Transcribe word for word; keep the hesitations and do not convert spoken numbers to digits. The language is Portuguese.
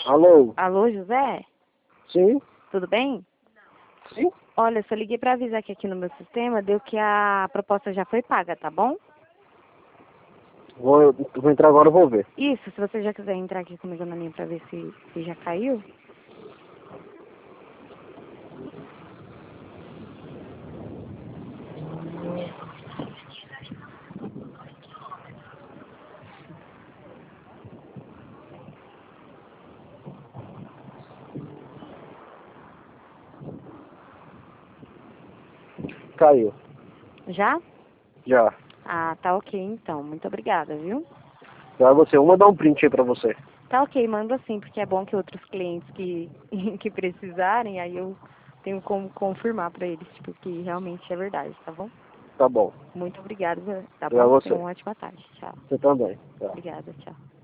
Alô? Alô, José? Sim? Tudo bem? Sim? Olha, só liguei para avisar que aqui no meu sistema deu que a proposta já foi paga, tá bom? Vou, vou entrar agora e vou ver. Isso, se você já quiser entrar aqui comigo na linha para ver se, se já caiu. Caiu. Já? Já. Ah, tá ok então. Muito obrigada, viu? Já você. Vou mandar um print aí pra você. Tá ok, manda sim, porque é bom que outros clientes que, que precisarem, aí eu tenho como confirmar para eles, tipo, que realmente é verdade, tá bom? Tá bom. Muito obrigada, tá Já bom? você. Tenha uma ótima tarde. Tchau. Você também. Tá. Obrigada, tchau.